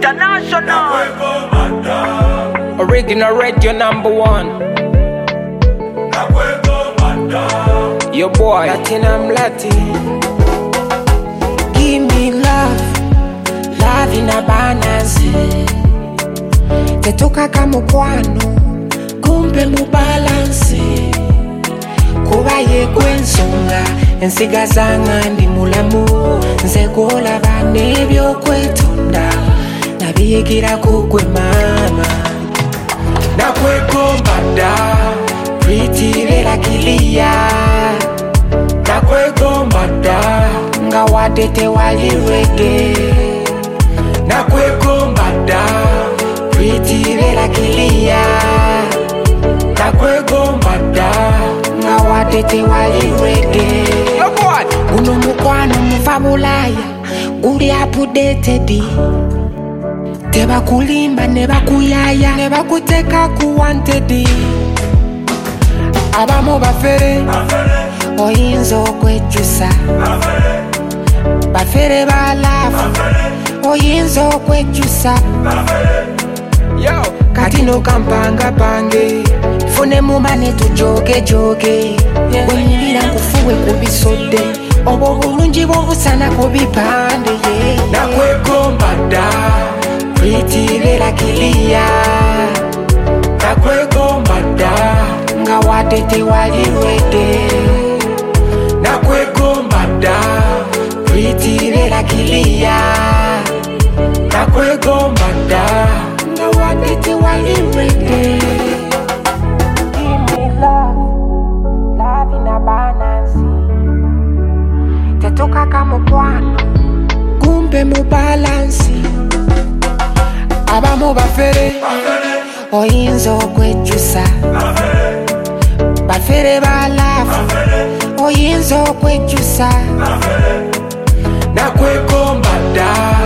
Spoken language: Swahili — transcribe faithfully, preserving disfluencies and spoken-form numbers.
International. Original radio number one. Your boy Platinum Latin. Give me love, love in abundance. Tetoka kama kwano, kumbe mubalance. Kuba ye kwensonga, ensiga zanga ndi mulamu. Nze kola bane byokwetonda, nabiyigira kukwe mama. Nakwegombada, pretty rera kilia. Nakwegombada, nga wadete wali reggae. Nakwegombada, pretty rera kilia. Nakwegombada, nga wadete wali reggae. Your boy Uno mukwano mufabulaya, uli updated. Teba kulimba neba kuyaya, neba kuteka kuwanted. Abamo bafere, oyinzo kwechusa. Bafere balafu, oyinzo kwechusa. yo Kati no kampanga pange, fune mumane tujoge joge. Wenyirira nkufuwe kubisode, obo bulungi bobusana kubipande. Nakwegombada, pretty rera kilia. Nakwegombada, nga wadete wali reggae. Nakwegombada, pretty rera kilia. Nakwegombada, nga wadete wali reggae. Give me love, love in abundance. Tetoka kama kwano, kumbe mubalance. Abamo bafere, oyinzo kwechusa. Bafere balafu, oyinzo kwechusa. Nakwegombada,